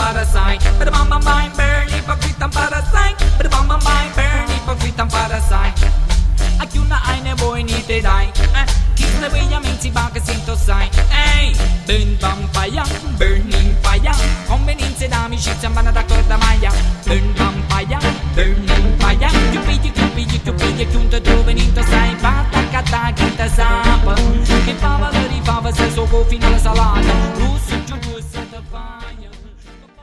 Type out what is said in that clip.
parasite. But bam bam bam burn hypocrite and parasite. But bam bam bam burn hypocrite and parasite. A chiuna eine boy niet te dai. Kiss the way you mean to back a sinto sai. Hey, burn vampire, burning fire. Convenienze d'amicizia, ma da corda maia. Burn